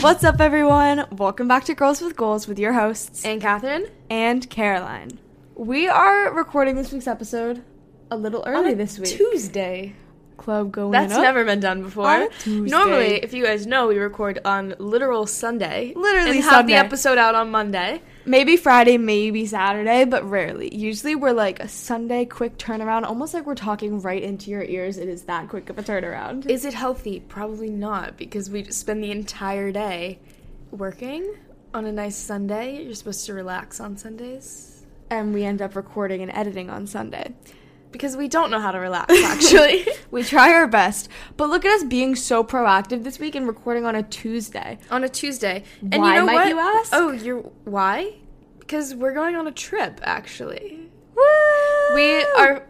What's up, everyone? Welcome back to Girls with Goals with your hosts, And Catherine. And Caroline. We are recording this week's episode a little early this week. Tuesday. Club going That's up. never been done before. On a Tuesday. Normally, if you guys know, we record on literal Sunday. Literally and Sunday. have the episode out on Monday. Maybe Friday, maybe Saturday, but rarely. Usually we're like a Sunday quick turnaround, almost like we're talking right into your ears. It is that quick of a turnaround. Is it healthy? Probably not, because we just spend the entire day working on a nice Sunday. You're supposed to relax on Sundays. And we end up recording and editing on Sunday. Because we don't know how to relax, actually. We try our best. But look at us being so proactive this week and recording on a Tuesday. On a Tuesday. And Why, you know might what? you ask? Oh, why? Because we're going on a trip, actually. Woo! We are...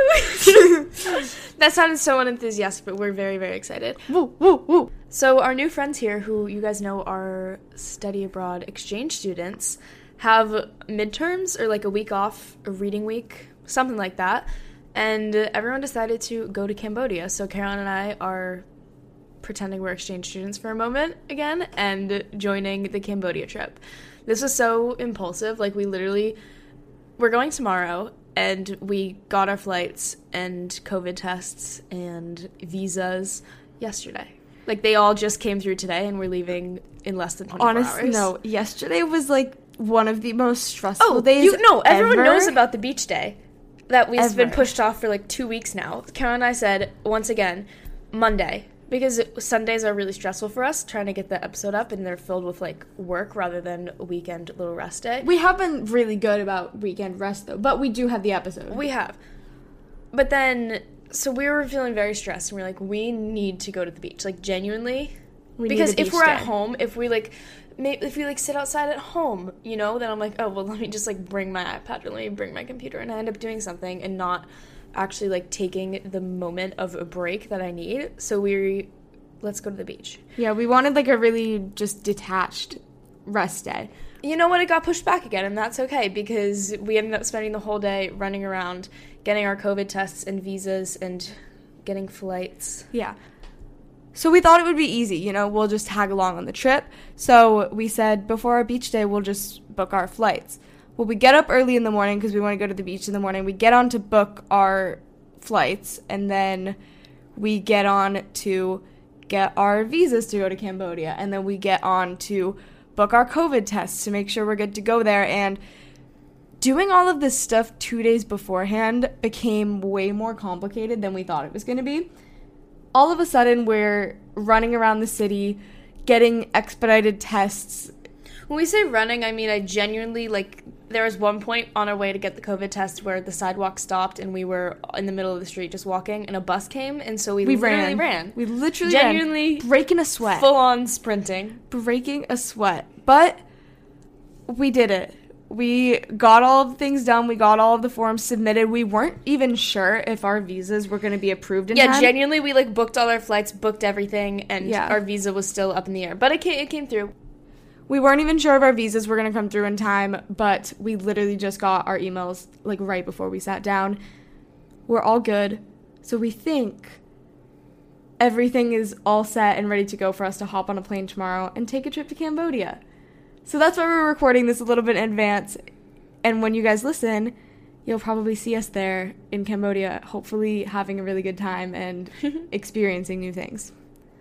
That sounded so unenthusiastic, but we're very, very excited. Woo, woo, woo. So our new friends here, who you guys know are study abroad exchange students, have midterms or like a week off, a reading week, something like that. And everyone decided to go to Cambodia. So Caroline and I are pretending we're exchange students for a moment again and joining the Cambodia trip. This was so impulsive. Like, we're going tomorrow, and we got our flights and COVID tests and visas yesterday. Like, they all just came through today, and we're leaving in less than 24 hours. Honestly, no. Yesterday was, like, one of the most stressful days everyone ever. knows about the beach day that we've been Ever. pushed off for, like, 2 weeks now. Caroline and I said, once again, Monday. Because Sundays are really stressful for us, trying to get the episode up, and they're filled with, like, work rather than a weekend little rest day. We have been really good about weekend rest, though, but we do have the episode. We have. But then, so we were feeling very stressed, and we were like, we need to go to the beach. Like, genuinely. Because if we're at home, if we sit outside at home, you know, then I'm like, oh, well, let me just, like, bring my iPad, or let me bring my computer, and I end up doing something and not actually, like, taking the moment of a break that I need. So let's go to the beach. Yeah, we wanted, like, a really just detached rest day. You know what? It got pushed back again, and that's okay, because we ended up spending the whole day running around, getting our COVID tests and visas and getting flights. Yeah. So we thought it would be easy, you know, we'll just tag along on the trip. So we said before our beach day, we'll just book our flights. Well, we get up early in the morning because we want to go to the beach in the morning. We get on to book our flights, and then we get on to get our visas to go to Cambodia. And then we get on to book our COVID tests to make sure we're good to go there. And doing all of this stuff 2 days beforehand became way more complicated than we thought it was going to be. All of a sudden, we're running around the city, getting expedited tests. When we say running, I mean I genuinely, like, there was one point on our way to get the COVID test where the sidewalk stopped and we were in the middle of the street just walking, and a bus came, and so we literally ran. We literally genuinely ran. Breaking a sweat. Full-on sprinting. Breaking a sweat. But we did it. We got all of the things done. We got all of the forms submitted. We weren't even sure if our visas were going to be approved in time. Yeah, genuinely, we, like, booked all our flights, booked everything, and Yeah. our visa was still up in the air. But it came through. We weren't even sure if our visas were going to come through in time, but we literally just got our emails, like, right before we sat down. We're all good. So we think everything is all set and ready to go for us to hop on a plane tomorrow and take a trip to Cambodia. So that's why we're recording this a little bit in advance. And when you guys listen, you'll probably see us there in Cambodia, hopefully having a really good time and experiencing new things.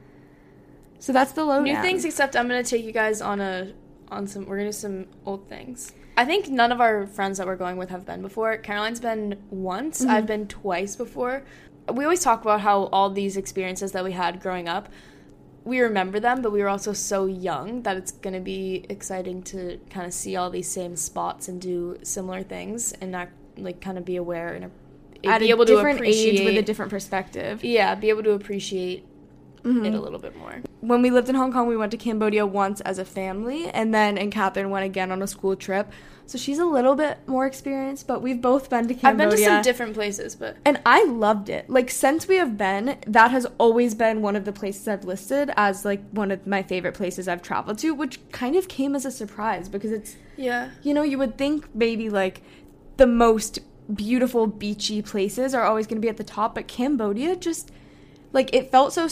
So that's the lowdown. New things, except I'm going to take you guys we're going to do some old things. I think none of our friends that we're going with have been before. Caroline's been once. Mm-hmm. I've been twice before. We always talk about how all these experiences that we had growing up, we remember them, but we were also so young that it's going to be exciting to kind of see all these same spots and do similar things and not, like, kind of be aware and at be able a to different appreciate age with a different perspective. Yeah, be able to appreciate it a little bit more. When we lived in Hong Kong, we went to Cambodia once as a family, and Catherine went again on a school trip. So she's a little bit more experienced, but we've both been to Cambodia. I've been to some different places, but... And I loved it. Like, since we have been, that has always been one of the places I've listed as, like, one of my favorite places I've traveled to, which kind of came as a surprise because it's... Yeah. You know, you would think maybe, like, the most beautiful beachy places are always going to be at the top, but Cambodia just, like, it felt so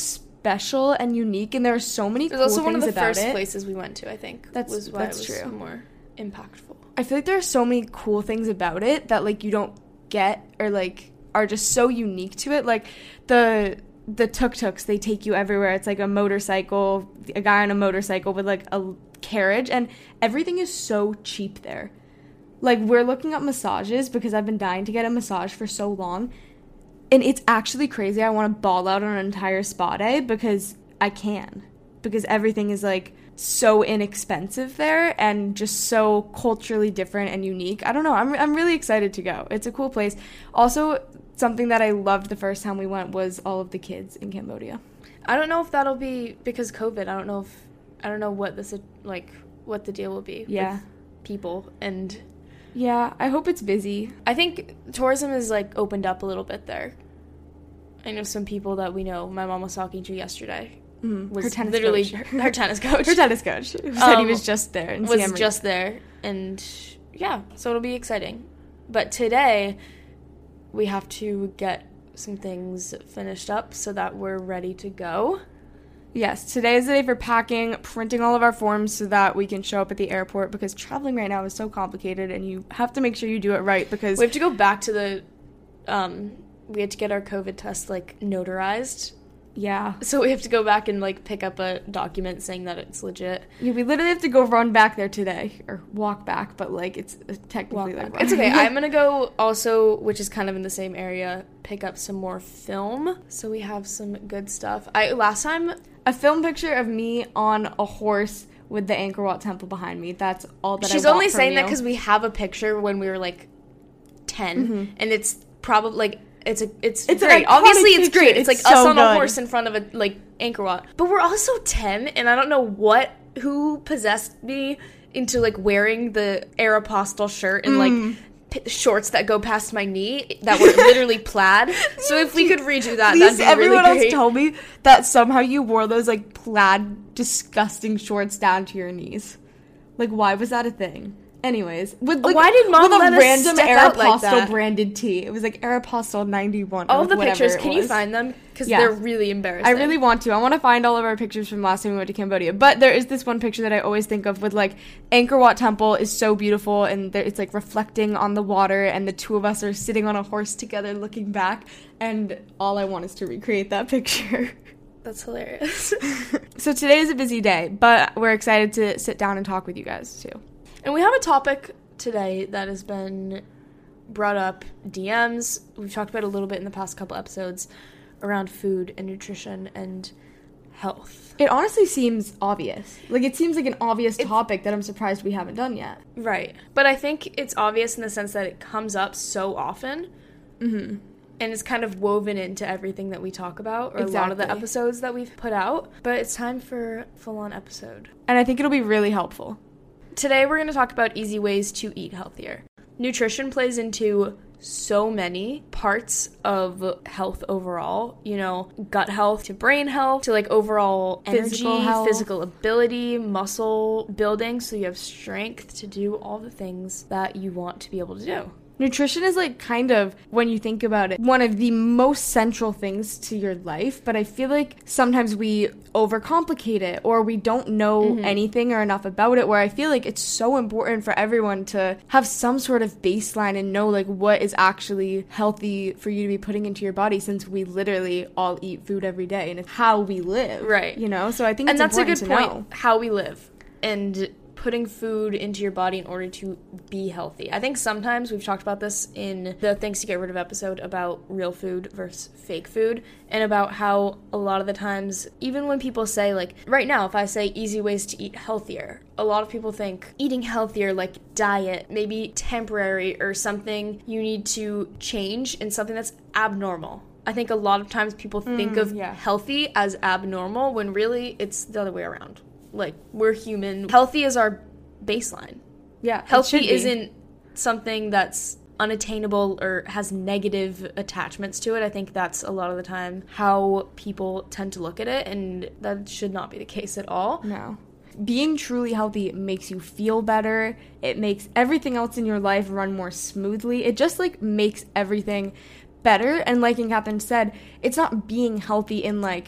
special and unique, and there are so many cool things about it. It was also one of the first places we went to, I think. That's true. More impactful. I feel like there are so many cool things about it that, like, you don't get or, like, are just so unique to it. Like, the tuk-tuks, they take you everywhere. It's like a motorcycle, a guy on a motorcycle with, like, a carriage, and everything is so cheap there. Like, we're looking up massages because I've been dying to get a massage for so long, and it's actually crazy. I want to ball out on an entire spa day because I can, because everything is, like, so inexpensive there and just so culturally different and unique. I don't know. I'm really excited to go. It's a cool place. Also, something that I loved the first time we went was all of the kids in Cambodia. I don't know if that'll be because COVID. I don't know what this, like, what the deal will be with people. And yeah, I hope it's busy. I think tourism is, like, opened up a little bit there. I know some people that we know. My mom was talking to yesterday. Was her tennis literally coach. her tennis coach. Her tennis coach who said he was just there. And was just there. And yeah, so it'll be exciting. But today, we have to get some things finished up so that we're ready to go. Yes, today is the day for packing, printing all of our forms so that we can show up at the airport, because traveling right now is so complicated and you have to make sure you do it right, because we have to go back to the we had to get our COVID test, like, notarized. Yeah. So we have to go back and, like, pick up a document saying that it's legit. Yeah, we literally have to go run back there today, or walk back, but, like, it's technically like it's okay. I'm gonna go also, which is kind of in the same area, pick up some more film, so we have some good stuff. Last time, a film picture of me on a horse with the Angkor Wat Temple behind me. That's all that she's I want only from saying you. that because we have a picture when we were, like, 10, and it's probably, like, it's great. Obviously, it's picture. great. It's like so us on good. a horse in front of a, like, Angkor Wat. But we're also 10, and I don't know who possessed me into, like, wearing the Aeropostale shirt and, like, shorts that go past my knee that were literally plaid. So if we could redo that, that'd be everyone really great. else told me that somehow you wore those, like, plaid, disgusting shorts down to your knees. Like, why was that a thing? Anyways, with, like, why did Mom with let a us random step out like Aeropostale that? branded tee? It was like Aeropostale 91. All of the whatever pictures, it can you was. find them? Because they're really embarrassing. I really want to. I want to find all of our pictures from last time we went to Cambodia. But there is this one picture that I always think of with, like, Angkor Wat Temple is so beautiful, and it's, like, reflecting on the water, and the two of us are sitting on a horse together looking back, and all I want is to recreate that picture. That's hilarious. So today is a busy day, but we're excited to sit down and talk with you guys, too. And we have a topic today that has been brought up DMs. We've talked about it a little bit in the past couple episodes around food and nutrition and health. It honestly seems obvious. Like, it seems like an obvious topic that I'm surprised we haven't done yet. Right. But I think it's obvious in the sense that it comes up so often. Mm-hmm. And it's kind of woven into everything that we talk about, or a lot of the episodes that we've put out. But it's time for a full-on episode. And I think it'll be really helpful. Today we're going to talk about easy ways to eat healthier. Nutrition plays into so many parts of health overall, you know, gut health to brain health to, like, overall energy, physical ability, muscle building, so you have strength to do all the things that you want to be able to do. Nutrition is, like, kind of, when you think about it, one of the most central things to your life, but I feel like sometimes we overcomplicate it, or we don't know anything or enough about it, where I feel like it's so important for everyone to have some sort of baseline and know, like, what is actually healthy for you to be putting into your body, since we literally all eat food every day, and it's how we live. Right. You know? So I think it's important to know. And that's a good point, know. how we live. And putting food into your body in order to be healthy. I think sometimes we've talked about this in the Things to Get Rid of episode about real food versus fake food, and about how a lot of the times, even when people say, like, right now, if I say easy ways to eat healthier, a lot of people think eating healthier, like diet, maybe temporary or something you need to change, and something that's abnormal. I think a lot of times people think of healthy as abnormal, when really it's the other way around. Like, we're human. Healthy is our baseline. Yeah. Healthy isn't something that's unattainable or has negative attachments to it. I think that's a lot of the time how people tend to look at it, and that should not be the case at all. No. Being truly healthy makes you feel better. It makes everything else in your life run more smoothly. It just, like, makes everything better. And like Catherine said, it's not being healthy in, like,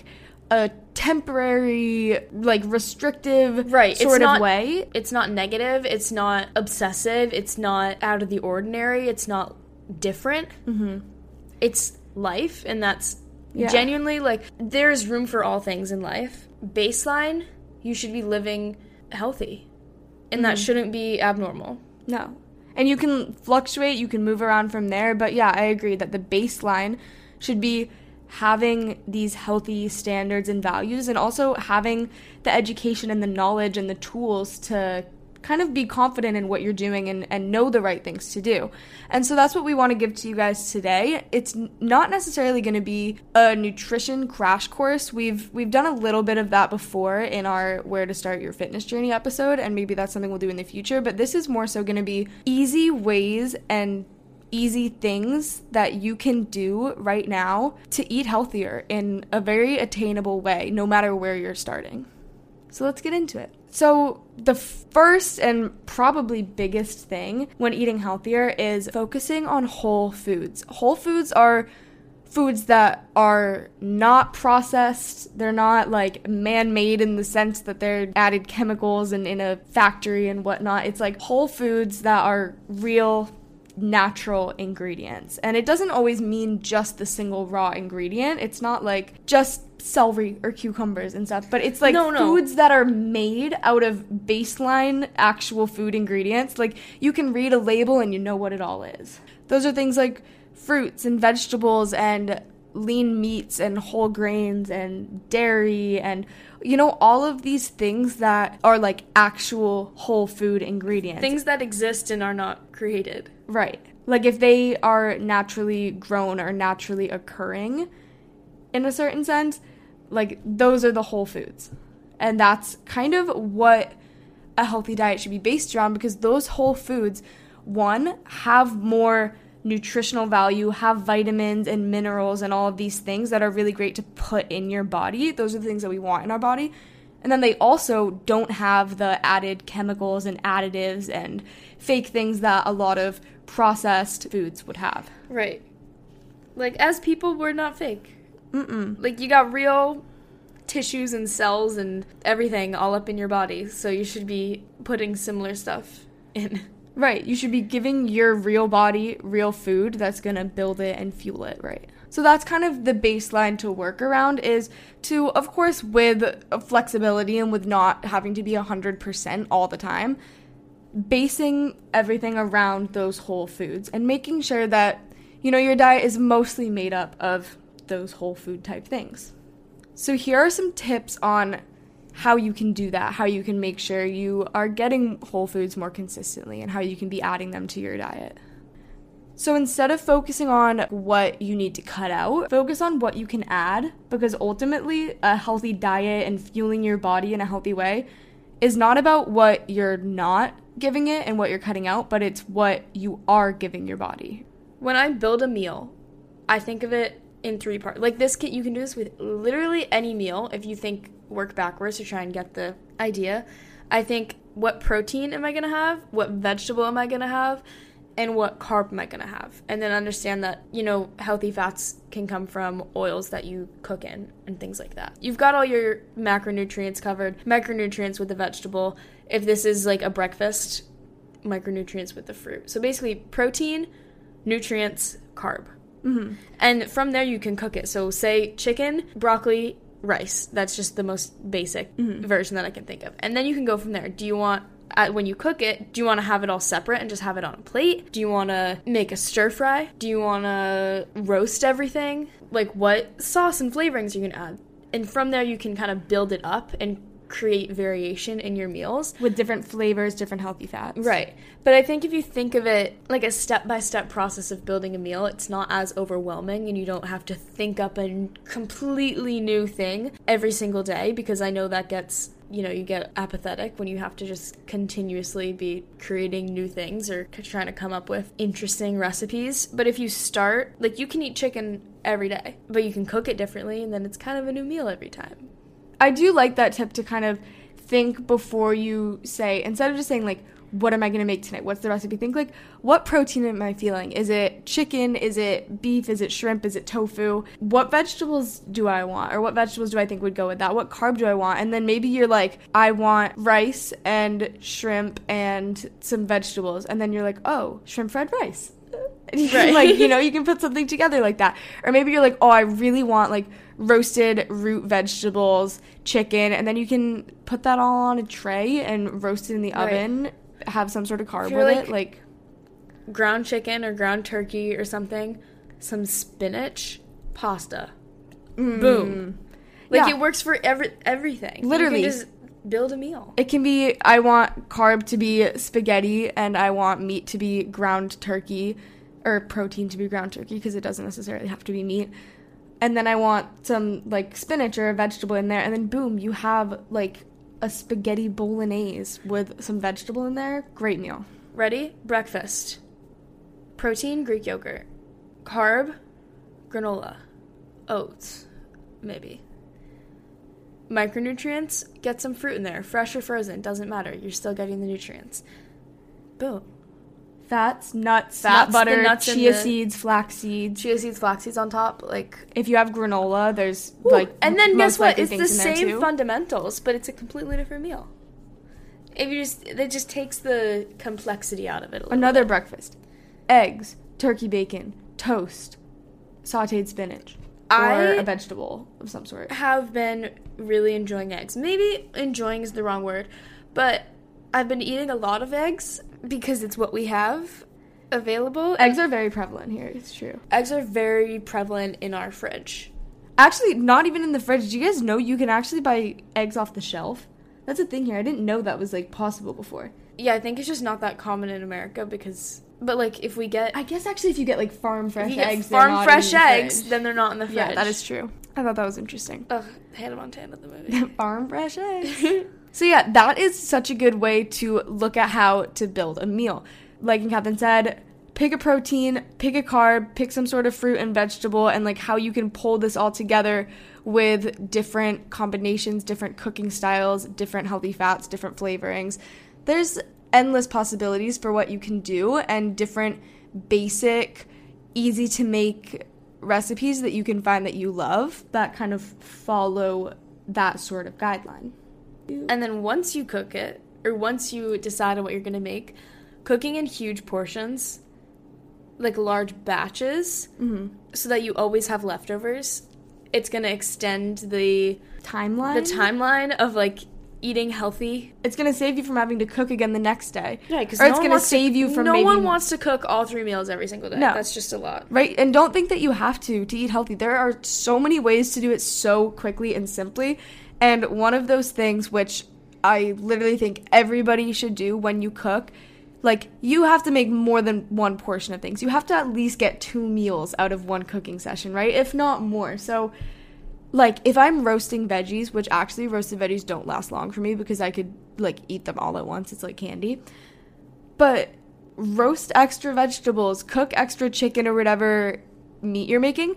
a temporary, like, restrictive right. sort of way. It's not negative. It's not obsessive. It's not out of the ordinary. It's not different. Mm-hmm. It's life, and that's genuinely, like, there's room for all things in life. Baseline, you should be living healthy, and that shouldn't be abnormal. No. And you can fluctuate, you can move around from there, but yeah, I agree that the baseline should be having these healthy standards and values, and also having the education and the knowledge and the tools to kind of be confident in what you're doing and know the right things to do. And so that's what we want to give to you guys today. It's not necessarily going to be a nutrition crash course. We've done a little bit of that before in our Where to Start Your Fitness Journey episode, and maybe that's something we'll do in the future, but this is more so going to be easy ways and easy things that you can do right now to eat healthier in a very attainable way, no matter where you're starting. So let's get into it. So the first and probably biggest thing when eating healthier is focusing on whole foods. Whole foods are foods that are not processed. They're not like man-made in the sense that they're added chemicals and in a factory and whatnot. It's like whole foods that are real, natural ingredients. And it doesn't always mean just the single raw ingredient. It's not like just celery or cucumbers and stuff, but it's like foods that are made out of baseline actual food ingredients. Like, you can read a label and you know what it all is. Those are things like fruits and vegetables and lean meats and whole grains and dairy and, you know, all of these things that are like actual whole food ingredients. Things that exist and are not created. Right. Like, if they are naturally grown or naturally occurring in a certain sense, like, those are the whole foods. And that's kind of what a healthy diet should be based around, because those whole foods, one, have more nutritional value, have vitamins and minerals and all of these things that are really great to put in your body. Those are the things that we want in our body. And then they also don't have the added chemicals and additives and fake things that a lot of processed foods would have. Right. Like, as people, we're not fake. Mm-mm. Like, you got real tissues and cells and everything all up in your body, so you should be putting similar stuff in. Right. You should be giving your real body real food that's going to build it and fuel it, right? So that's kind of the baseline to work around, is to, of course, with flexibility and with not having to be 100% all the time, basing everything around those whole foods and making sure that, you know, your diet is mostly made up of those whole food type things. So here are some tips on how you can do that, how you can make sure you are getting whole foods more consistently and how you can be adding them to your diet. So instead of focusing on what you need to cut out, focus on what you can add, because ultimately a healthy diet and fueling your body in a healthy way is not about what you're not giving it and what you're cutting out, but it's what you are giving your body. When I build a meal, I think of it in 3 parts. Like, this kit, you can do this with literally any meal if you think work backwards to try and get the idea. I think, what protein am I going to have? What vegetable am I going to have? And what carb am I going to have? And then understand that, you know, healthy fats can come from oils that you cook in and things like that. You've got all your macronutrients covered, micronutrients with the vegetable. If this is like a breakfast, micronutrients with the fruit. So basically protein, nutrients, carb. Mm-hmm. And from there you can cook it. So say chicken, broccoli, rice. That's just the most basic version that I can think of. And then you can go from there. Do you want, when you cook it, do you want to have it all separate and just have it on a plate? Do you want to make a stir fry? Do you want to roast everything? Like, what sauce and flavorings you can add? And from there you can kind of build it up and create variation in your meals. With different flavors, different healthy fats. Right. But I think if you think of it like a step-by-step process of building a meal, it's not as overwhelming, and you don't have to think up a completely new thing every single day, because I know that gets, you know, you get apathetic when you have to just continuously be creating new things or trying to come up with interesting recipes. But if you start, like, you can eat chicken every day, but you can cook it differently, and then it's kind of a new meal every time. I do like that tip to kind of think before you say, instead of just saying, like, what am I going to make tonight? What's the recipe? Think like, what protein am I feeling? Is it chicken? Is it beef? Is it shrimp? Is it tofu? What vegetables do I want? Or what vegetables do I think would go with that? What carb do I want? And then maybe you're like, I want rice and shrimp and some vegetables. And then you're like, oh, shrimp fried rice. And you can, like, you know, you can put something together like that. Or maybe you're like, oh, I really want like roasted root vegetables, chicken, and then you can put that all on a tray and roast it in the oven, have some sort of carb with it, like ground chicken or ground turkey or something, some spinach, pasta. Boom. Like, it works for everything. Literally. You can just build a meal. It can be, I want carb to be spaghetti, and I want meat to be ground turkey, or protein to be ground turkey, because it doesn't necessarily have to be meat. And then I want some, like, spinach or a vegetable in there, and then boom, you have, like, a spaghetti bolognese with some vegetable in there. Great meal. Ready? Breakfast. Protein, Greek yogurt. Carb, granola. Oats, maybe. Micronutrients, get some fruit in there. Fresh or frozen, doesn't matter. You're still getting the nutrients. Boom. Fats, nuts, nut butter, chia seeds, flax seeds. Chia seeds, flax seeds on top. Like, if you have granola, there's like, and then guess what? It's the same fundamentals, but it's a completely different meal. It just takes the complexity out of it a little Another bit. Breakfast. Eggs, turkey bacon, toast, sauteed spinach, or a vegetable of some sort. I have been really enjoying eggs. Maybe enjoying is the wrong word, but I've been eating a lot of eggs because it's what we have available. Eggs are very prevalent here, it's true. Eggs are very prevalent in our fridge. Actually, not even in the fridge. Do you guys know you can actually buy eggs off the shelf? That's a thing here. I didn't know that was, like, possible before. Yeah, I think it's just not that common in America because... But, like, if we get... I guess, actually, if you get, like, farm fresh eggs, farm fresh eggs, then they're not in the fridge. Yeah, that is true. I thought that was interesting. Ugh, Hannah Montana, the movie. Farm fresh eggs. So, yeah, that is such a good way to look at how to build a meal. Like Catherine said, pick a protein, pick a carb, pick some sort of fruit and vegetable, and, like, how you can pull this all together with different combinations, different cooking styles, different healthy fats, different flavorings. There's endless possibilities for what you can do, and different basic, easy to make recipes that you can find that you love that kind of follow that sort of guideline. And then once you cook it, or once you decide on what you're going to make, cooking in huge portions, like large batches, so that you always have leftovers, it's going to extend the timeline of, like, eating healthy. It's going to save you from having to cook again the next day. Yeah, because it's going to save you from No one wants to cook all 3 meals every single day. No. That's just a lot. Right? And don't think that you have to eat healthy. There are so many ways to do it so quickly and simply. And one of those things, which I literally think everybody should do when you cook, like, you have to make more than one portion of things. You have to at least get 2 meals out of one cooking session, right? If not more. So, like, if I'm roasting veggies, which actually roasted veggies don't last long for me because I could, like, eat them all at once. It's like candy. But roast extra vegetables, cook extra chicken or whatever meat you're making.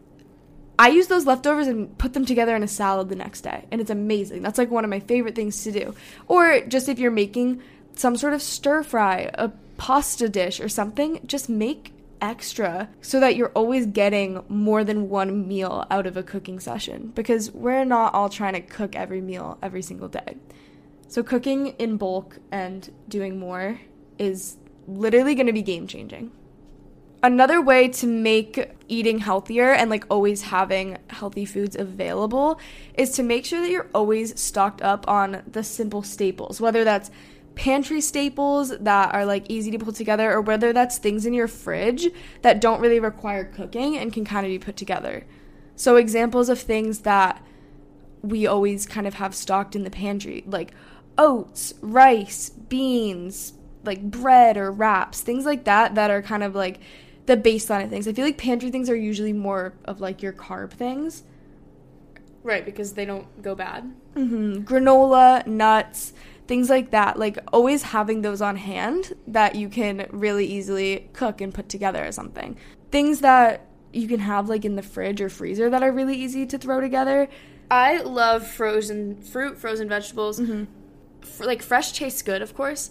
I use those leftovers and put them together in a salad the next day, and it's amazing. That's, like, one of my favorite things to do. Or just if you're making some sort of stir fry, a pasta dish or something, just make extra so that you're always getting more than one meal out of a cooking session, because we're not all trying to cook every meal every single day. So cooking in bulk and doing more is literally going to be game-changing. Another way to make eating healthier and, like, always having healthy foods available is to make sure that you're always stocked up on the simple staples, whether that's pantry staples that are, like, easy to pull together, or whether that's things in your fridge that don't really require cooking and can kind of be put together. So examples of things that we always kind of have stocked in the pantry, like oats, rice, beans, like bread or wraps, things like that are kind of like the baseline of things. I feel like pantry things are usually more of, like, your carb things. Right, because they don't go bad. Granola, nuts, things like that. Like, always having those on hand that you can really easily cook and put together or something. Things that you can have, like, in the fridge or freezer that are really easy to throw together. I love frozen fruit, frozen vegetables. Like, fresh tastes good, of course. Yeah.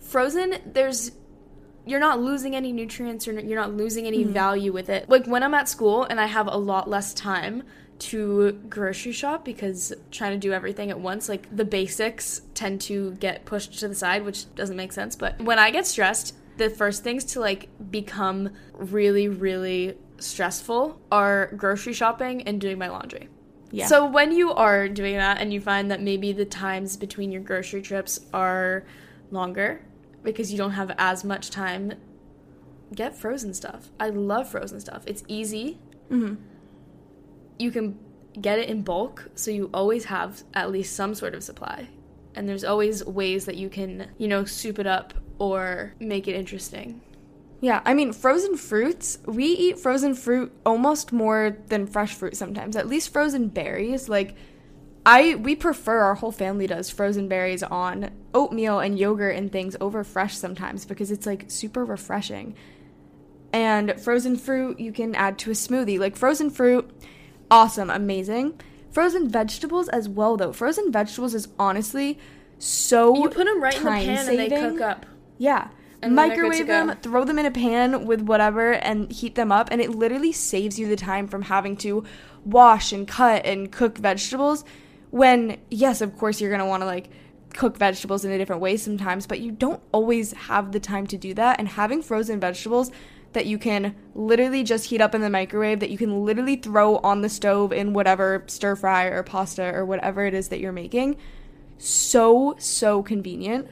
Frozen, you're not losing any nutrients or you're not losing any value with it. Like when I'm at school and I have a lot less time to grocery shop because trying to do everything at once, like the basics tend to get pushed to the side, which doesn't make sense. But when I get stressed, the first things to like become really, really stressful are grocery shopping and doing my laundry. Yeah. So when you are doing that and you find that maybe the times between your grocery trips are longer because you don't have as much time, get frozen stuff. I love frozen stuff. It's easy. You can get it in bulk, so you always have at least some sort of supply. And there's always ways that you can, soup it up or make it interesting. Yeah, I mean, frozen fruits, we eat frozen fruit almost more than fresh fruit sometimes. At least frozen berries. Like, we prefer, our whole family does, frozen berries on oatmeal and yogurt and things over fresh sometimes because it's, like, super refreshing. And frozen fruit you can add to a smoothie. Like, frozen fruit, awesome, amazing. Frozen vegetables as well, though. Frozen vegetables is honestly so you put them right in the pan and they cook up. Yeah. And microwave them, throw them in a pan with whatever, and heat them up, and it literally saves you the time from having to wash and cut and cook vegetables when, yes, of course, you're going to want to, like, cook vegetables in a different way sometimes, but you don't always have the time to do that, and having frozen vegetables that you can literally just heat up in the microwave, that you can literally throw on the stove in whatever stir fry or pasta or whatever it is that you're making, so convenient.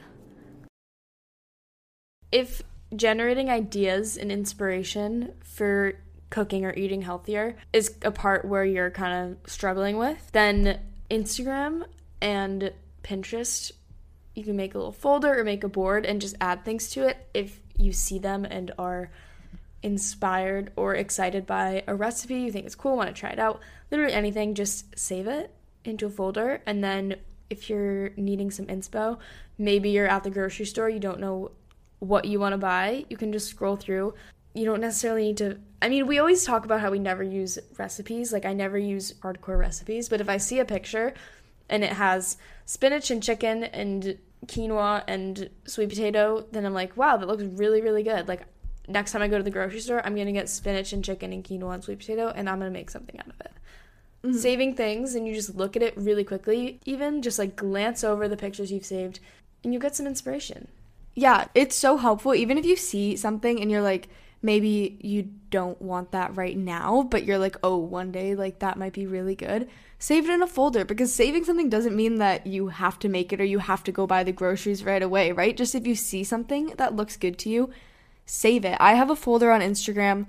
If generating ideas and inspiration for cooking or eating healthier is a part where you're kind of struggling with, then Instagram and Pinterest, you can make a little folder or make a board and just add things to it if you see them and are inspired or excited by a recipe, you think it's cool, want to try it out, literally anything, just save it into a folder. And then if you're needing some inspo, maybe you're at the grocery store, you don't know what you want to buy, you can just scroll through. You don't necessarily need to, we always talk about how we never use recipes, like I never use hardcore recipes, but if I see a picture and it has spinach and chicken and quinoa and sweet potato, then I'm like, wow, that looks really, really good. Like next time I go to the grocery store, I'm going to get spinach and chicken and quinoa and sweet potato, and I'm going to make something out of it. Saving things, and you just look at it really quickly, even just like glance over the pictures you've saved, and you get some inspiration. Yeah, it's so helpful. Even if you see something and you're like, maybe you don't want that right now, but you're like, oh, one day, like, that might be really good. Save it in a folder, because saving something doesn't mean that you have to make it or you have to go buy the groceries right away, right? Just if you see something that looks good to you, save it. I have a folder on Instagram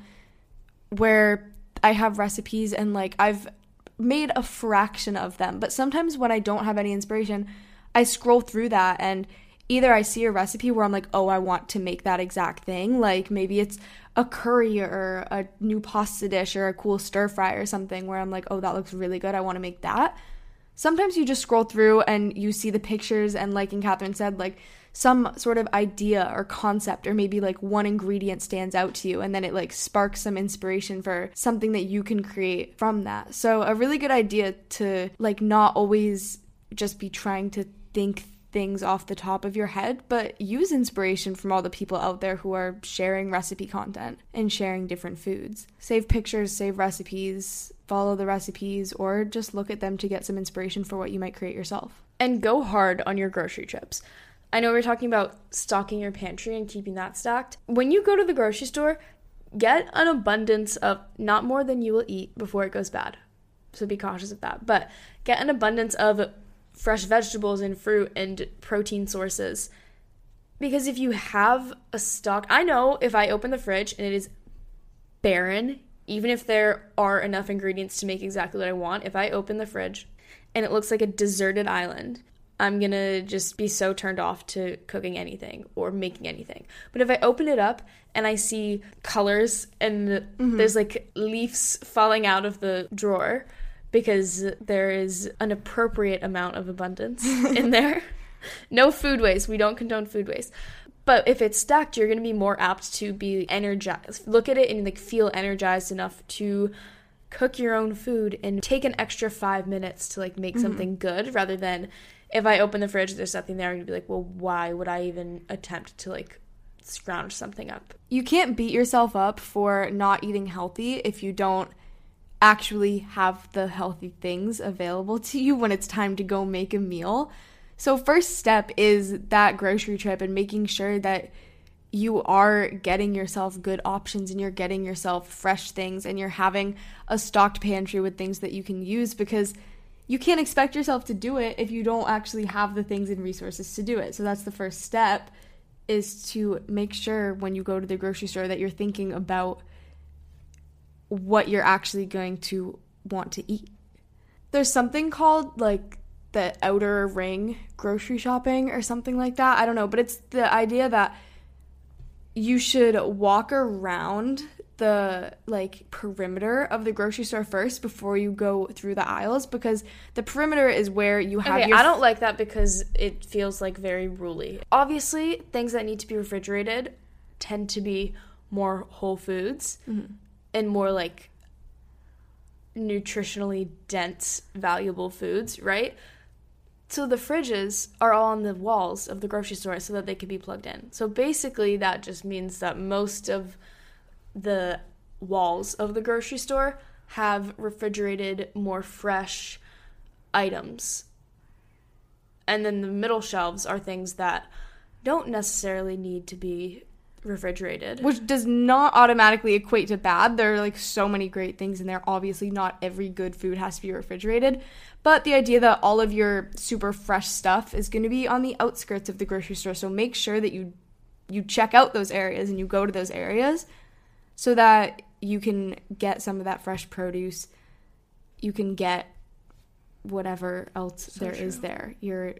where I have recipes and, like, I've made a fraction of them, but sometimes when I don't have any inspiration, I scroll through that and either I see a recipe where I'm like, oh, I want to make that exact thing. Like maybe it's a curry or a new pasta dish or a cool stir fry or something where I'm like, oh, that looks really good, I want to make that. Sometimes you just scroll through and you see the pictures and, like Catherine said, like some sort of idea or concept or maybe like one ingredient stands out to you and then it like sparks some inspiration for something that you can create from that. So a really good idea to like not always just be trying to think things off the top of your head, but use inspiration from all the people out there who are sharing recipe content and sharing different foods. Save pictures, save recipes, follow the recipes, or just look at them to get some inspiration for what you might create yourself. And go hard on your grocery trips. I know we're talking about stocking your pantry and keeping that stacked. When you go to the grocery store, get an abundance of not more than you will eat before it goes bad. So be cautious of that. But get an abundance of fresh vegetables and fruit and protein sources. Because if you have a stock, I know if I open the fridge and it is barren, even if there are enough ingredients to make exactly what I want, if I open the fridge and it looks like a deserted island, I'm going to just be so turned off to cooking anything or making anything. But if I open it up and I see colors and there's like leaves falling out of the drawer because there is an appropriate amount of abundance in there. No food waste. We don't condone food waste. But if it's stacked, you're going to be more apt to be energized. Look at it and like feel energized enough to cook your own food and take an extra 5 minutes to like make something good rather than if I open the fridge, there's nothing there, I'm going to be like, well, why would I even attempt to, like, scrounge something up? You can't beat yourself up for not eating healthy if you don't actually have the healthy things available to you when it's time to go make a meal. So first step is that grocery trip and making sure that you are getting yourself good options and you're getting yourself fresh things and you're having a stocked pantry with things that you can use, because you can't expect yourself to do it if you don't actually have the things and resources to do it. So that's the first step, is to make sure when you go to the grocery store that you're thinking about what you're actually going to want to eat. There's something called like the outer ring grocery shopping or something like that. I don't know, but it's the idea that you should walk around the like perimeter of the grocery store first before you go through the aisles, because the perimeter is where you have I don't like that because it feels like very ruly. Obviously, things that need to be refrigerated tend to be more whole foods and more like nutritionally dense, valuable foods, right? So the fridges are all on the walls of the grocery store so that they can be plugged in. So basically that just means that most of the walls of the grocery store have refrigerated, more fresh items. And then the middle shelves are things that don't necessarily need to be refrigerated. Which does not automatically equate to bad. There are like so many great things in there. Obviously, not every good food has to be refrigerated. But the idea that all of your super fresh stuff is going to be on the outskirts of the grocery store. So make sure that you check out those areas and you go to those areas so that you can get some of that fresh produce. You can get whatever else is there. Your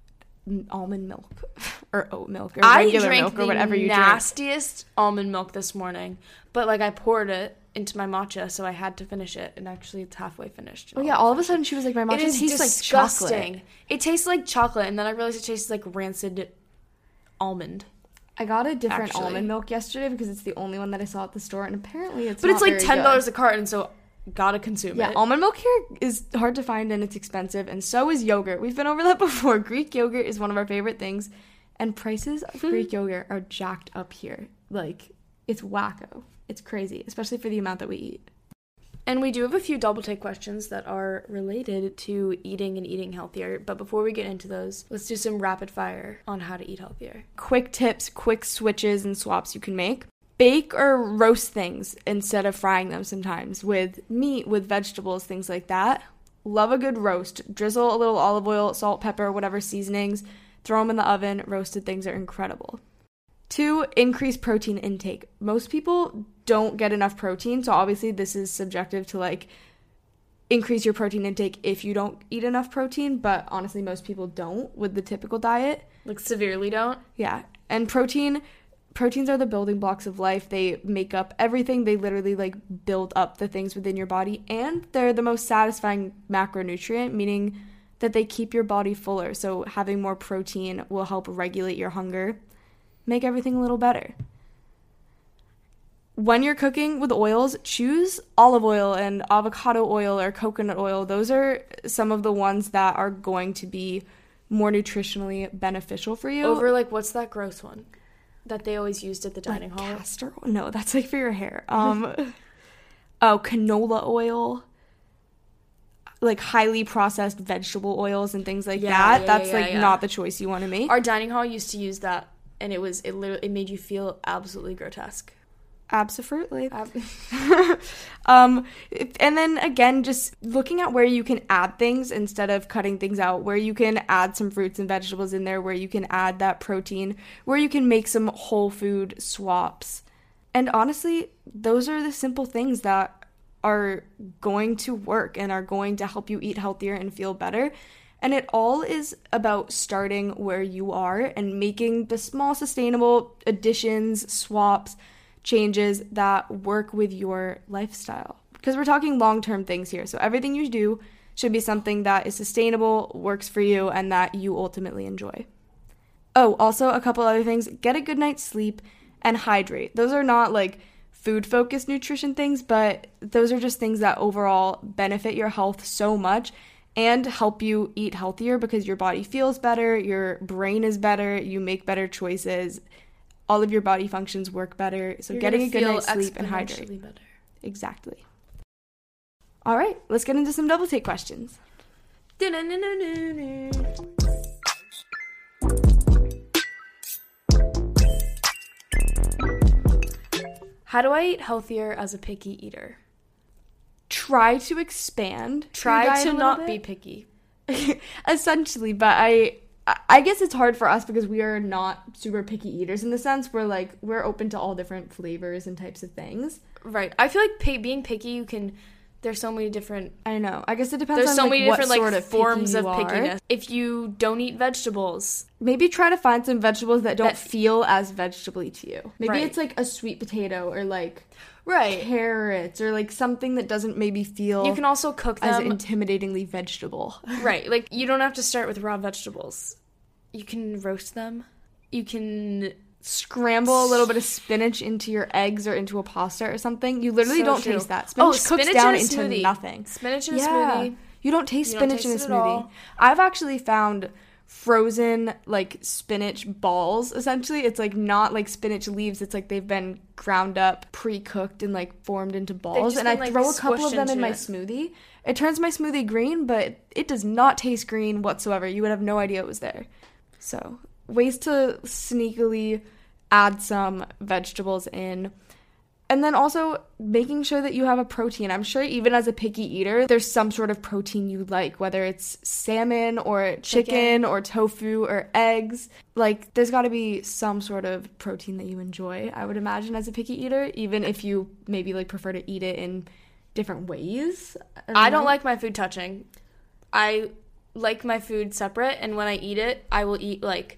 almond milk or oat milk or regular milk or whatever you drink. I drank the nastiest almond milk this morning, but like I poured it into my matcha, so I had to finish it, and actually it's halfway finished. Oh yeah, all of a sudden she was like, my matcha tastes like chocolate. It tastes like chocolate, and then I realized it tastes like rancid almond. I got a different almond milk yesterday because it's the only one that I saw at the store, and apparently it's like $10 a carton, so gotta consume it. Yeah, almond milk here is hard to find and it's expensive, and so is yogurt. We've been over that before. Greek yogurt is one of our favorite things, and prices of Greek yogurt are jacked up here. Like, it's wacko. It's crazy, especially for the amount that we eat. And we do have a few double take questions that are related to eating and eating healthier. But before we get into those, let's do some rapid fire on how to eat healthier. Quick tips, quick switches and swaps you can make. Bake or roast things instead of frying them sometimes, with meat, with vegetables, things like that. Love a good roast. Drizzle a little olive oil, salt, pepper, whatever seasonings. Throw them in the oven. Roasted things are incredible. 2, increase protein intake. Most people don't get enough protein, so obviously this is subjective to like increase your protein intake if you don't eat enough protein, but honestly most people don't with the typical diet. Like severely don't? Yeah. And proteins are the building blocks of life. They make up everything. They literally like build up the things within your body, and they're the most satisfying macronutrient, meaning that they keep your body fuller. So having more protein will help regulate your hunger, make everything a little better. When you're cooking with oils, choose olive oil and avocado oil or coconut oil. Those are some of the ones that are going to be more nutritionally beneficial for you. Over like, what's that gross one that they always used at the dining hall? Castor oil? No, that's like for your hair. Canola oil. Like highly processed vegetable oils and things like that. That's not the choice you want to make. Our dining hall used to use that, and it made you feel absolutely grotesque. Absolutely. And then again, just looking at where you can add things instead of cutting things out, where you can add some fruits and vegetables in there, where you can add that protein, where you can make some whole food swaps. And honestly, those are the simple things that are going to work and are going to help you eat healthier and feel better. And it all is about starting where you are and making the small sustainable additions, swaps, changes that work with your lifestyle. Because we're talking long-term things here. So everything you do should be something that is sustainable, works for you, and that you ultimately enjoy. Oh, also a couple other things. Get a good night's sleep and hydrate. Those are not like food-focused nutrition things, but those are just things that overall benefit your health so much. and help you eat healthier because your body feels better, your brain is better, you make better choices, all of your body functions work better. So You're getting a good feel night's sleep and hydrate. better. Exactly. All right, let's get into some double take questions. How do I eat healthier as a picky eater? Try to expand. Try to not be picky. Essentially, but I guess it's hard for us because we are not super picky eaters in the sense we're open to all different flavors and types of things. Right. I feel like being picky, there's so many different... I know. I guess it depends there's on so many what different sort of forms of picky pickiness. If you don't eat vegetables... Maybe try to find some vegetables that don't feel as vegetable-y to you. Maybe right. it's like a sweet potato or like right. carrots or like something that doesn't maybe feel... You can also cook them... as intimidatingly vegetable. Right. Like, you don't have to start with raw vegetables. You can roast them. You can... scramble a little bit of spinach into your eggs or into a pasta or something. You literally don't taste that. Spinach cooks down into nothing. Spinach in a smoothie. You don't taste spinach in a smoothie. I've actually found frozen like spinach balls. Essentially, it's like not like spinach leaves. It's like they've been ground up, pre-cooked, and like formed into balls. And I throw a couple of them in my smoothie. It turns my smoothie green, but it does not taste green whatsoever. You would have no idea it was there. So, ways to sneakily add some vegetables in. And then also making sure that you have a protein. I'm sure even as a picky eater, there's some sort of protein you like, whether it's salmon or chicken or tofu or eggs. Like, there's got to be some sort of protein that you enjoy, I would imagine, as a picky eater, even if you maybe like prefer to eat it in different ways. I don't like my food touching. I like my food separate, and when I eat it, I will eat like,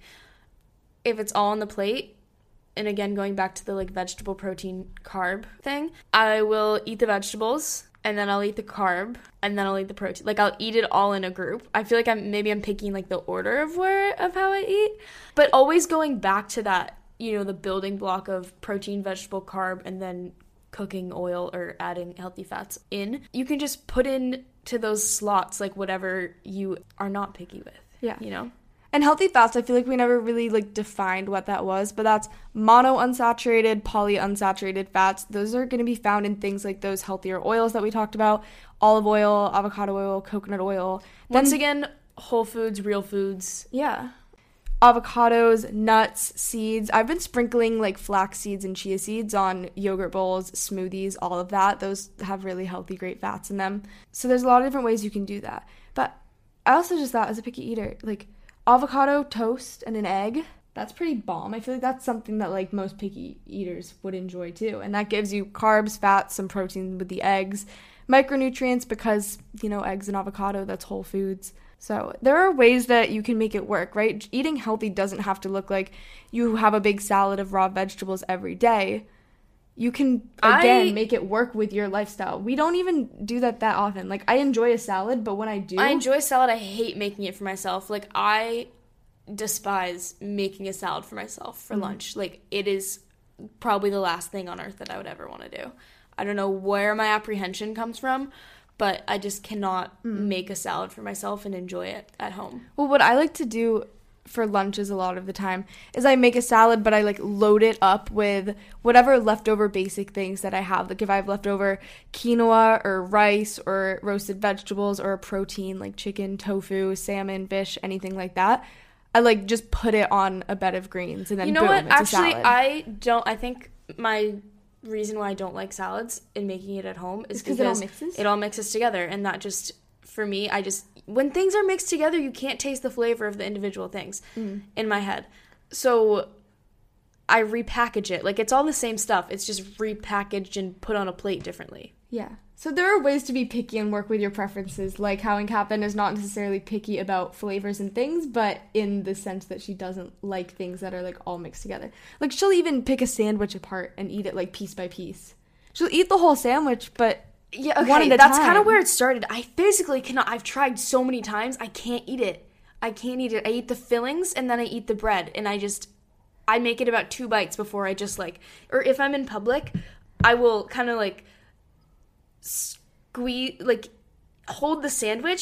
if it's all on the plate, and again, going back to the like vegetable protein carb thing, I will eat the vegetables, and then I'll eat the carb, and then I'll eat the protein. Like, I'll eat it all in a group. I feel like I'm picking like the order of how I eat, but always going back to that, you know, the building block of protein, vegetable, carb, and then cooking oil or adding healthy fats in. You can just put in to those slots like whatever you are not picky with. Yeah. You know? And healthy fats, I feel like we never really like defined what that was, but that's monounsaturated, polyunsaturated fats. Those are going to be found in things like those healthier oils that we talked about, olive oil, avocado oil, coconut oil. Once again, whole foods, real foods. Yeah. Avocados, nuts, seeds. I've been sprinkling like flax seeds and chia seeds on yogurt bowls, smoothies, all of that. Those have really healthy, great fats in them. So there's a lot of different ways you can do that. But I also just thought, as a picky eater, like avocado toast and an egg, that's pretty bomb. I feel like that's something that like most picky eaters would enjoy too. And that gives you carbs, fats, some protein with the eggs, micronutrients because, you know, eggs and avocado, that's whole foods. So there are ways that you can make it work, right? Eating healthy doesn't have to look like you have a big salad of raw vegetables every day. You can, again, make it work with your lifestyle. We don't even do that often. Like, I enjoy a salad, but when I do... I enjoy salad. I hate making it for myself. Like, I despise making a salad for myself for lunch. Like, it is probably the last thing on earth that I would ever want to do. I don't know where my apprehension comes from, but I just cannot make a salad for myself and enjoy it at home. Well, what I like to do for lunches a lot of the time is I make a salad, but I like load it up with whatever leftover basic things that I have. Like if I have leftover quinoa or rice or roasted vegetables or a protein like chicken, tofu, salmon, fish, anything like that, I like just put it on a bed of greens and then you know boom, what? it's Actually, a salad. I think my reason why I don't like salads and making it at home is because it all mixes together, and that just, for me, when things are mixed together, you can't taste the flavor of the individual things in my head. So I repackage it. Like, it's all the same stuff. It's just repackaged and put on a plate differently. Yeah. So there are ways to be picky and work with your preferences, like how Incapin is not necessarily picky about flavors and things, but in the sense that she doesn't like things that are like all mixed together. Like, she'll even pick a sandwich apart and eat it like piece by piece. She'll eat the whole sandwich, but yeah, okay, one at a that's time. Kind of where it started. I physically cannot. I've tried so many times. I can't eat it. I eat the fillings and then I eat the bread, and I make it about 2 bites before I just like, or if I'm in public, I will kind of like squeeze, like hold the sandwich,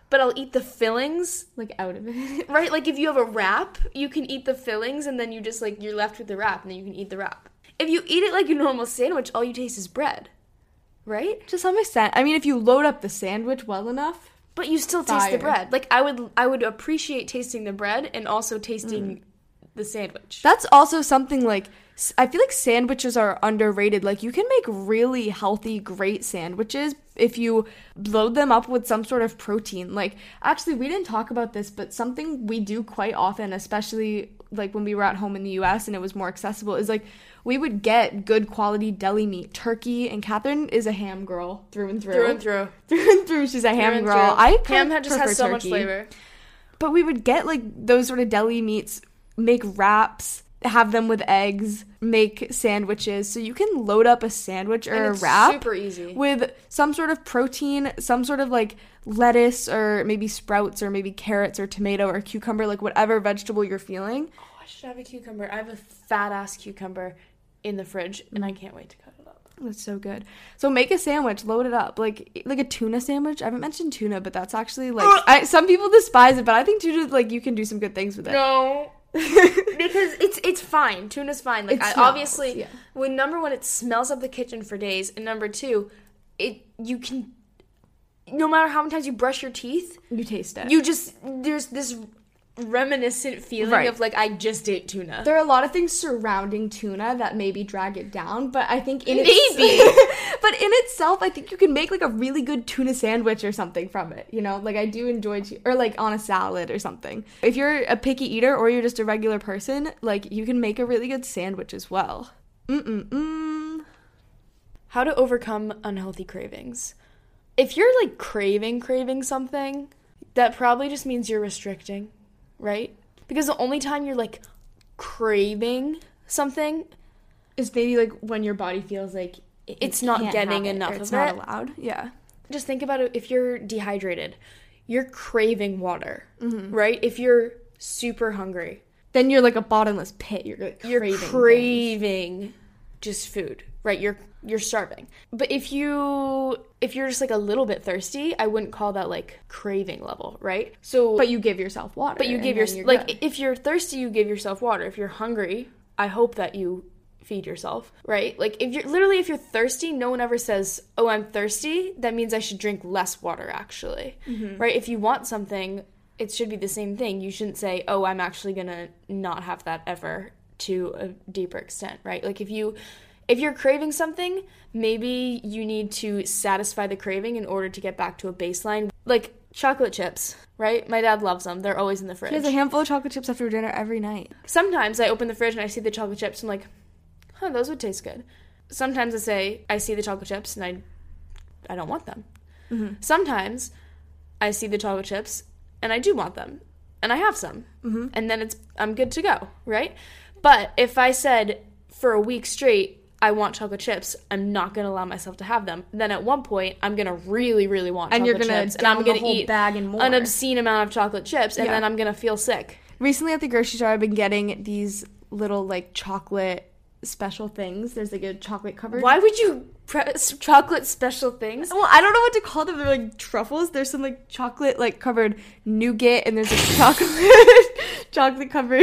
but I'll eat the fillings. Like, out of it. Right? Like, if you have a wrap, you can eat the fillings, and then you just, like, you're left with the wrap, and then you can eat the wrap. If you eat it like a normal sandwich, all you taste is bread. Right? To some extent. I mean, if you load up the sandwich well enough. But you still taste the Fire. bread. Like, I would appreciate tasting the bread and also tasting the sandwich. That's also something, like, I feel like sandwiches are underrated. Like, you can make really healthy, great sandwiches if you load them up with some sort of protein. Like, actually, we didn't talk about this, but something we do quite often, especially, like, when we were at home in the U.S. and it was more accessible, is, like, we would get good quality deli meat. Turkey, and Catherine is a ham girl through and through. Through and through. Through and through, she's a ham and girl. through. I Ham kind just of has so prefer much turkey. flavor. But we would get, like, those sort of deli meats, make wraps, have them with eggs, make sandwiches. So you can load up a sandwich or And a it's wrap super easy. with some sort of protein, some sort of, like, lettuce or maybe sprouts or maybe carrots or tomato or cucumber, like, whatever vegetable you're feeling. Oh, I should have a cucumber. I have a fat-ass cucumber in the fridge, and I can't wait to cut it up. That's so good. So make a sandwich, load it up. Like a tuna sandwich. I haven't mentioned tuna, but that's actually, like, some people despise it, but I think tuna, like, you can do some good things with it. No. Because it's fine. Tuna's fine. Like, It I smells, obviously, yeah. when number one, it smells up the kitchen for days, and number two, you can, no matter how many times you brush your teeth, You taste it. there's this reminiscent feeling Right. of, like, I just ate tuna. There are a lot of things surrounding tuna that maybe drag it down, but I think Maybe. but in itself, I think you can make, like, a really good tuna sandwich or something from it, you know? Like, I do enjoy, or, like, on a salad or something. If you're a picky eater or you're just a regular person, like, you can make a really good sandwich as well. How to overcome unhealthy cravings. If you're, like, craving something, that probably just means you're restricting, right? Because the only time you're, like, craving something, Is maybe, like, when your body feels like it's not can't getting have it, enough or it's of not it. allowed. Yeah. just think about it. If you're dehydrated, you're craving water, right? If you're super hungry, Then you're like a bottomless pit. You're craving things. just food, right? You're starving. But if you're just like a little bit thirsty, I wouldn't call that like craving level, right? So But you give yourself water. But you and give then your you're like good. if you're thirsty, you give yourself water. If you're hungry, I hope that you feed yourself, right? Like if you're thirsty, no one ever says, "Oh, I'm thirsty." That means I should drink less water actually. Right? If you want something, it should be the same thing. You shouldn't say, "Oh, I'm actually going to not have that ever," to a deeper extent, right? Like if you're craving something, maybe you need to satisfy the craving in order to get back to a baseline. Like chocolate chips, right? My dad loves them. They're always in the fridge. She has a handful of chocolate chips after dinner every night. Sometimes I open the fridge and I see the chocolate chips and I'm like, those would taste good. Sometimes I see the chocolate chips and I don't want them. Mm-hmm. Sometimes I see the chocolate chips and I do want them. And I have some. Mm-hmm. And then I'm good to go, right? But if I said for a week straight, I want chocolate chips, I'm not going to allow myself to have them. Then at one point, I'm going to really, really want And chocolate you're gonna chips. And I'm down going the to whole eat bag and more. an obscene amount of chocolate chips. And Yeah. then I'm going to feel sick. Recently at the grocery store, I've been getting these little, like, chocolate special things. There's, like, a chocolate covered. Why would you press chocolate special things? Well, I don't know what to call them. They're, like, truffles. There's some, like, chocolate, like, covered nougat, and there's, like, chocolate covered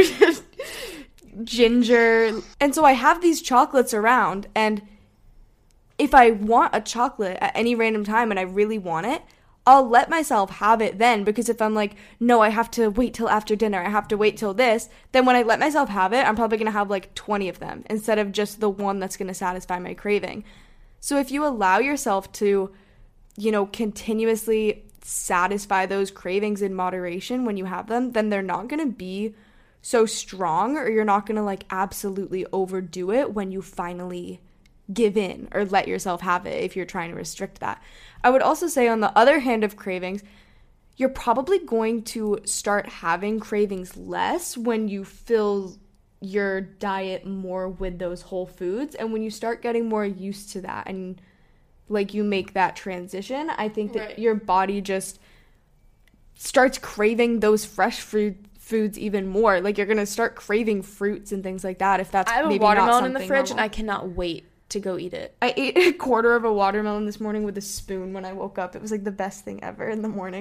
ginger. And so I have these chocolates around, and if I want a chocolate at any random time and I really want it, I'll let myself have it then, because if I'm like, no, I have to wait till after dinner, I have to wait till this, then when I let myself have it, I'm probably going to have like 20 of them instead of just the one that's going to satisfy my craving. So if you allow yourself to, continuously satisfy those cravings in moderation when you have them, then they're not going to be so strong, or you're not going to like absolutely overdo it when you finally give in or let yourself have it if you're trying to restrict that. I would also say on the other hand of cravings, you're probably going to start having cravings less when you fill your diet more with those whole foods, and when you start getting more used to that and like you make that transition, I think that Right. your body just starts craving those fresh foods even more. Like you're going to start craving fruits and things like that if that's I have a maybe not watermelon in the something fridge and normal. I cannot wait to go eat it. I ate a quarter of a watermelon this morning with a spoon when I woke up. It was like the best thing ever in the morning.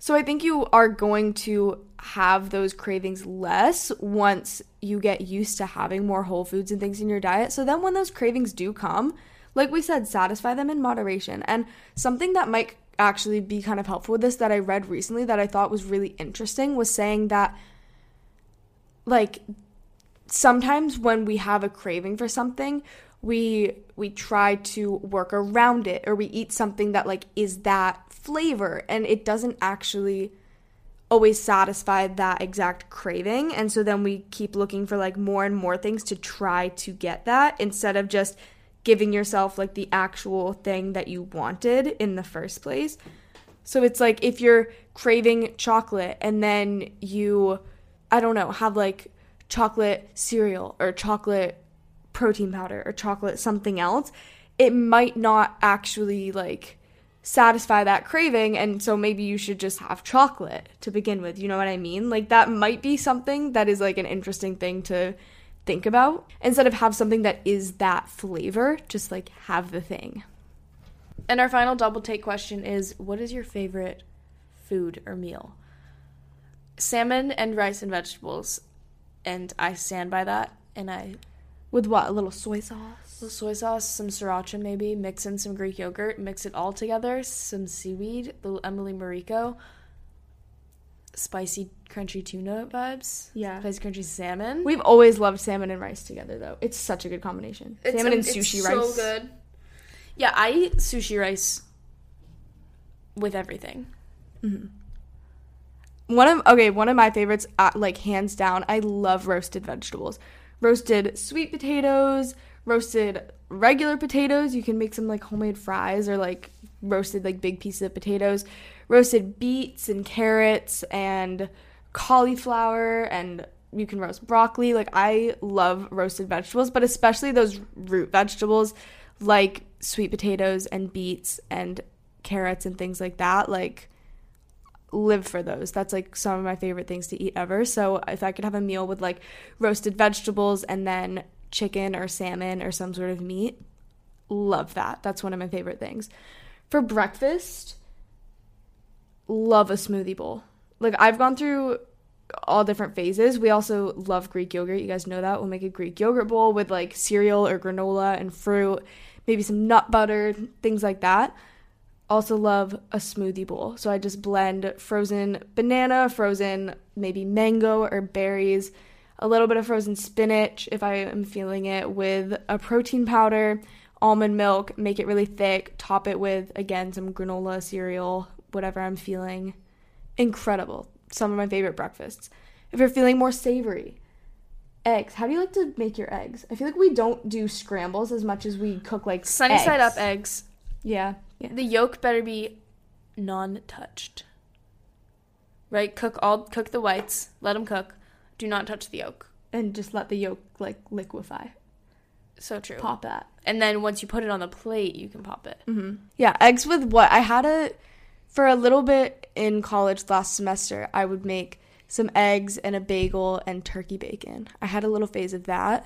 So I think you are going to have those cravings less once you get used to having more whole foods and things in your diet. So then when those cravings do come, like we said, satisfy them in moderation. And something that might actually be kind of helpful with this that I read recently that I thought was really interesting was saying that, like, sometimes when we have a craving for something, we try to work around it, or we eat something that, like, is that flavor, and it doesn't actually always satisfy that exact craving. And so then we keep looking for, like, more and more things to try to get that, instead of just giving yourself, like, the actual thing that you wanted in the first place. So it's like if you're craving chocolate and then you, I don't know, have, like, chocolate cereal or chocolate protein powder or chocolate something else, it might not actually, like, satisfy that craving, and so maybe you should just have chocolate to begin with. You know what I mean? Like, that might be something that is, like, an interesting thing to think about. Instead of have something that is that flavor, just, like, have the thing. And our final double take question is, what is your favorite food or meal? Salmon and rice and vegetables, and I stand by that. And I, with what? A little soy sauce? little soy sauce, some sriracha maybe, mix in some Greek yogurt, mix it all together, some seaweed, little Emily Mariko, spicy crunchy tuna vibes. Yeah. Spicy crunchy salmon. We've always loved salmon and rice together, though. It's such a good combination. Salmon and sushi rice. It's so good. Yeah, I eat sushi with everything. Mm-hmm. One of my favorites, like, hands down, I love roasted vegetables. Roasted sweet potatoes, roasted regular potatoes. You can make some, like, homemade fries, or, like, roasted, like, big pieces of potatoes. Roasted beets and carrots and cauliflower, and you can roast broccoli. Like, I love roasted vegetables, but especially those root vegetables like sweet potatoes and beets and carrots and things like that. Like, live for those. That's, like, some of my favorite things to eat ever. So if I could have a meal with, like, roasted vegetables and then chicken or salmon or some sort of meat, love that. That's one of my favorite things. For breakfast, love a smoothie bowl. Like, I've gone through all different phases. We also love Greek yogurt. You guys know that. We'll make a Greek yogurt bowl with, like, cereal or granola and fruit, maybe some nut butter, things like that. Also love a smoothie bowl. So I just blend frozen banana, frozen maybe mango or berries, a little bit of frozen spinach if I am feeling it, with a protein powder, almond milk, make it really thick, top it with, again, some granola, cereal, whatever I'm feeling. Incredible. Some of my favorite breakfasts. If you're feeling more savory, eggs. How do you like to make your eggs? I feel like we don't do scrambles as much as we cook, like, sunny eggs. Side up eggs. Yeah. The yolk better be non-touched. Right? Cook the whites. Let them cook. Do not touch the yolk. And just let the yolk, like, liquefy. So true. Pop that. And then once you put it on the plate, you can pop it. Mm-hmm. Yeah, eggs with what? I had for a little bit in college last semester, I would make some eggs and a bagel and turkey bacon. I had a little phase of that.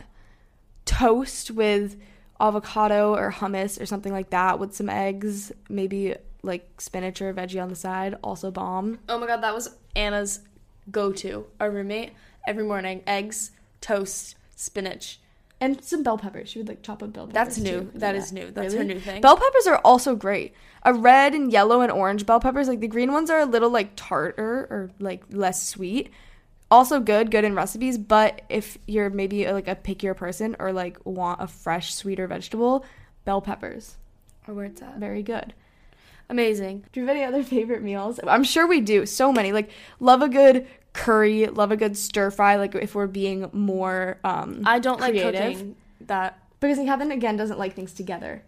Toast with avocado or hummus or something like that with some eggs, maybe, like, spinach or veggie on the side, also bomb. Oh my god, that was Anna's go-to. Our roommate, every morning, eggs, toast, spinach. And some bell peppers. She would, like, chop up bell peppers. That's new. Too. That is new. That's really? her new thing. Bell peppers are also great. A red and yellow and orange bell peppers. Like, the green ones are a little, like, tartar or, like, less sweet. Also good in recipes. But if you're maybe, like, a pickier person or, like, want a fresh, sweeter vegetable, bell peppers. Or where it's at. Very good. Amazing. Do you have any other favorite meals? I'm sure we do. So many. Like, love a good curry, love a good stir fry, like, if we're being more I don't creative. like cooking that. Because Kevin, again, doesn't like things together.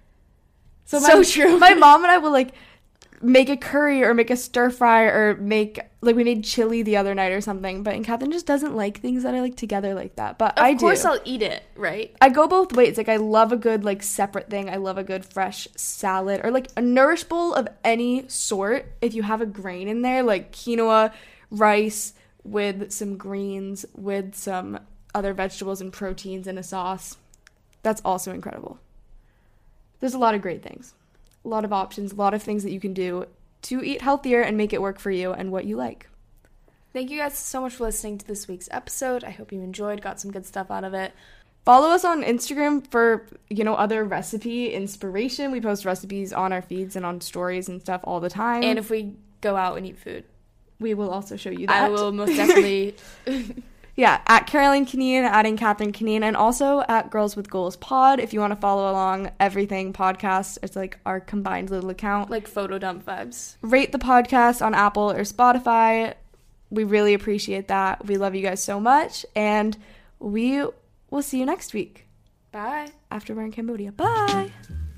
So true. My mom and I will, like, make a curry or make a stir fry or make, like, we made chili the other night or something, but Catherine just doesn't like things that are, like, together like that. But I do. Of course I'll eat it, right? I go both ways. Like, I love a good, like, separate thing. I love a good fresh salad or, like, a Nourish bowl of any sort. If you have a grain in there, like quinoa, rice with some greens, with some other vegetables and proteins in a sauce. That's also incredible. There's a lot of great things. A lot of options, a lot of things that you can do to eat healthier and make it work for you and what you like. Thank you guys so much for listening to this week's episode. I hope you enjoyed, got some good stuff out of it. Follow us on Instagram for, other recipe inspiration. We post recipes on our feeds and on stories and stuff all the time. And if we go out and eat food, we will also show you that. I will most definitely. Yeah, at Caroline Kineen, adding Catherine Kineen, and also at Girls with Goals Pod. If you want to follow along everything podcast, it's like our combined little account. Like photo dump vibes. Rate the podcast on Apple or Spotify. We really appreciate that. We love you guys so much. And we will see you next week. Bye. After we're in Cambodia. Bye.